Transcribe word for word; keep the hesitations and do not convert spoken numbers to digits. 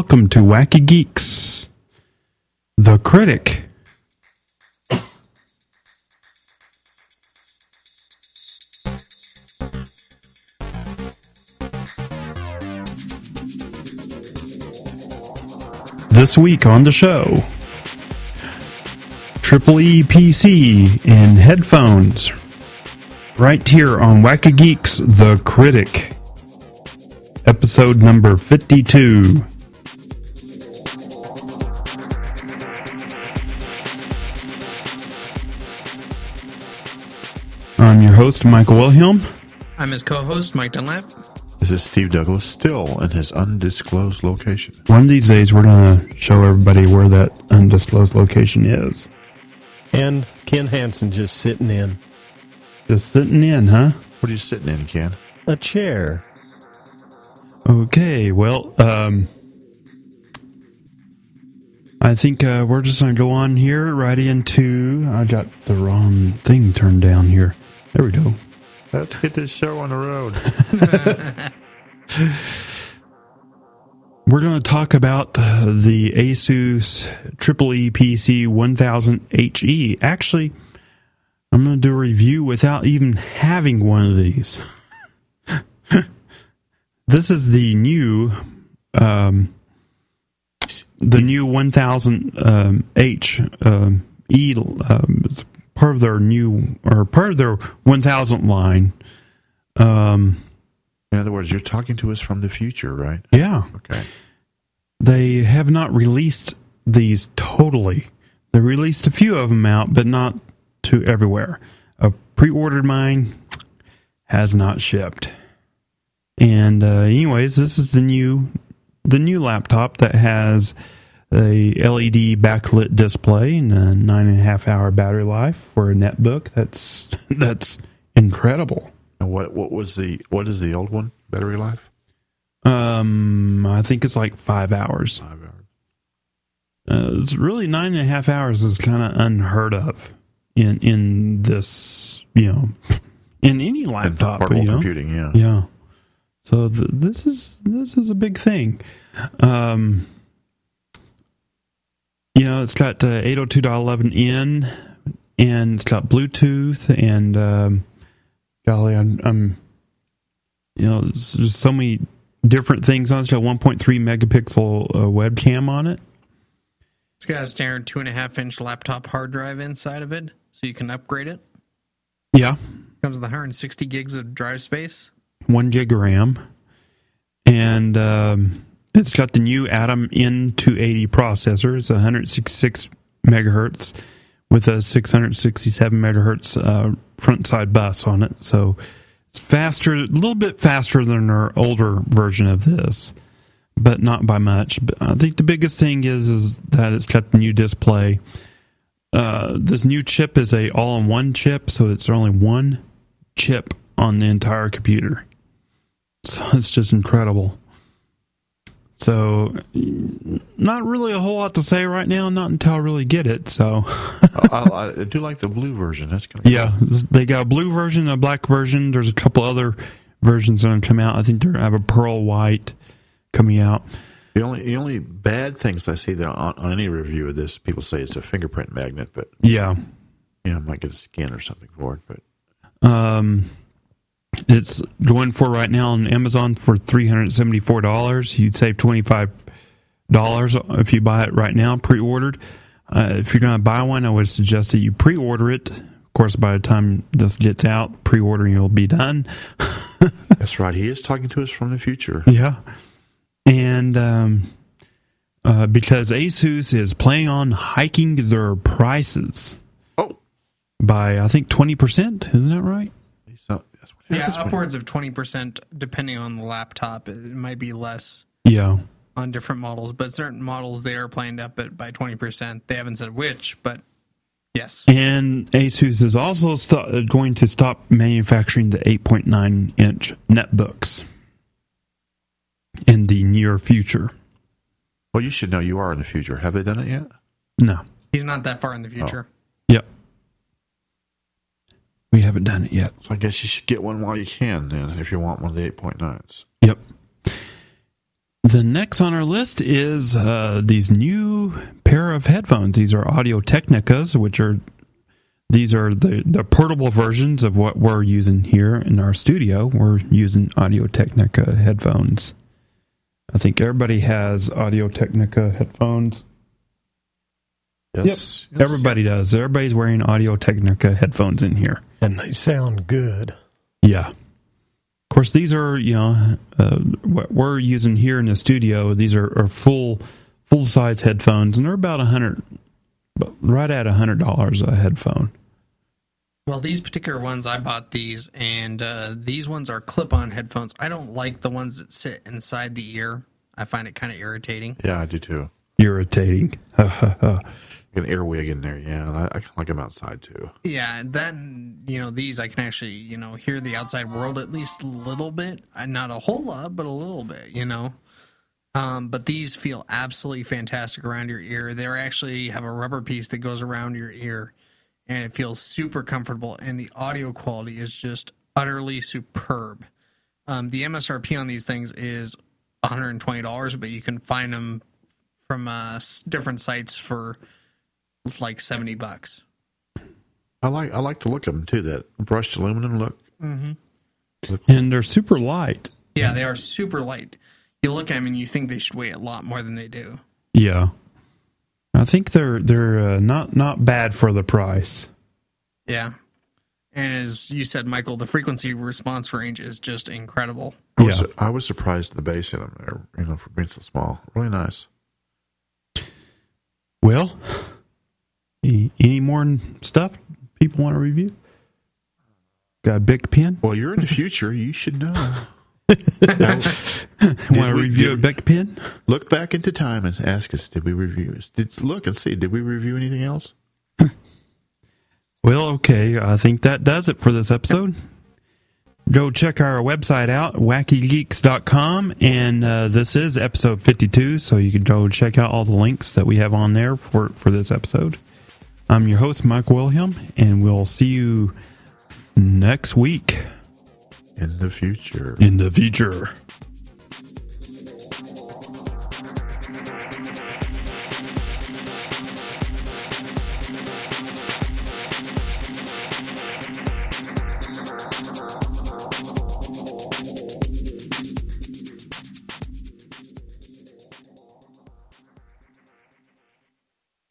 welcome to Wacky Geeks, The Critic. This week on the show, Triple E P C and headphones, right here on Wacky Geeks, The Critic, episode number fifty-two. I'm your host, Michael Wilhelm. I'm his co-host, Mike Dunlap. This is Steve Douglas, still in his undisclosed location. One of these days, we're going to show everybody where that undisclosed location is. And Ken Hansen just sitting in. Just sitting in, huh? What are you sitting in, Ken? A chair. Okay, well, um, I think uh, we're just going to go on here right into... I got the wrong thing turned down here. There we go. Let's get this show on the road. We're going to talk about uh, the Asus Triple E P C one thousand H E. Actually, I'm going to do a review without even having one of these. This is the new, um, the new one thousand um, H um, E. Um, it's part of their new, or part of their one thousand line. Um, In other words, you're talking to us from the future, right? Yeah. Okay. They have not released these totally. They released a few of them out, but not to everywhere. I've pre-ordered mine, has not shipped. And uh, anyways, this is the new, the new laptop that has a L E D backlit display and a nine and a half hour battery life for a netbook. That's that's incredible. And what what was the what is the old one battery life? Um, I think it's like five hours. Five hours. Uh, it's really nine and a half hours is kind of unheard of in in this, you know, in any laptop. Portable you know? computing, yeah. Yeah. So th- this is this is a big thing. Um, you know, it's got uh, eight oh two dot eleven n, and it's got Bluetooth, and um, golly, I'm, I'm you know, there's, there's so many different things on it. It's got one point three megapixel uh, webcam on it. It's got a standard two and a half inch laptop hard drive inside of it, so you can upgrade it. Yeah. Comes with one hundred sixty gigs of drive space. One gig of RAM. And um, it's got the new Atom N two eighty processor. It's one hundred sixty-six megahertz with a six hundred sixty-seven megahertz uh, front side bus on it. So it's faster, a little bit faster than our older version of this, but not by much. But I think the biggest thing is is that it's got the new display. Uh, this new chip is a all-in-one chip, so it's only one chip on the entire computer. So it's just incredible. So, not really a whole lot to say right now, not until I really get it. So, I, I do like the blue version. That's kind of yeah, cool. they got a blue version, a black version. There's a couple other versions that are going to come out. I think they're going to have a pearl white coming out. The only the only bad things I see there on, on any review of this, people say it's a fingerprint magnet, but Yeah, you know, I might get a scan or something for it. But um, it's going for right now on Amazon for three hundred seventy-four dollars. You'd save twenty-five dollars if you buy it right now, pre-ordered. Uh, if you're going to buy one, I would suggest that you pre-order it. Of course, by the time this gets out, pre-ordering will be done. that's right. He is talking to us from the future. Yeah. And um, uh, because Asus is planning on hiking their prices Oh, by, I think, twenty percent. Isn't that right? so that's what Yeah, happens when- upwards of twenty percent depending on the laptop. It might be less Yeah. on different models, but certain models they are planned up at by twenty percent. They haven't said which, but yes. And Asus is also st- going to stop manufacturing the eight point nine inch netbooks in the near future. Well, you should know you are in the future. Have they done it yet? No. He's not that far in the future. Yep. We haven't done it yet. So I guess you should get one while you can then, if you want one of the eight point nines. Yep. The next on our list is uh, these new pair of headphones. These are Audio-Technicas, which are these are the, the portable versions of what we're using here in our studio. We're using Audio-Technica headphones. I think everybody has Audio-Technica headphones. Yes, Yep, yes. everybody does. Everybody's wearing Audio-Technica headphones in here. And they sound good. Yeah. Of course, these are, you know, uh, what we're using here in the studio. These are, are full full size headphones, and they're about a hundred, right at a hundred dollars a headphone. Well, these particular ones, I bought these, and uh, these ones are clip-on headphones. I don't like the ones that sit inside the ear. I find it kind of irritating. Yeah, I do too. Irritating. An earwig in there, yeah. I, I kind of like them outside too. Yeah, that, you know, these I can actually, you know, hear the outside world at least a little bit. Uh, Not a whole lot, but a little bit, you know. Um, but these feel absolutely fantastic around your ear. They actually have a rubber piece that goes around your ear, and it feels super comfortable, and the audio quality is just utterly superb. Um, the M S R P on these things is one hundred twenty dollars, but you can find them from uh, different sites for like seventy bucks. I like I like the look of them too. That brushed aluminum look. Mm-hmm. look And they're super light. Yeah, they are super light. You look at them and you think they should weigh a lot more than they do. Yeah. I think they're they're uh, not not bad for the price. Yeah. And as you said, Michael, the frequency response range is just incredible. I was, Yeah. I was surprised at the bass in them. They're, you know, for being so small, really nice. Well, any, any more stuff people want to review? Got a Bic pen? Well, you're in the future. You should know. Want to we- review a did- Bic pen? Look back into time and ask us, did we review? Did look and see, did we review anything else? Well, okay. I think that does it for this episode. Go check our website out, wacky geeks dot com, and uh, this is episode fifty-two, so you can go check out all the links that we have on there for, for this episode. I'm your host, Mike Wilhelm, and we'll see you next week In the future. in the future.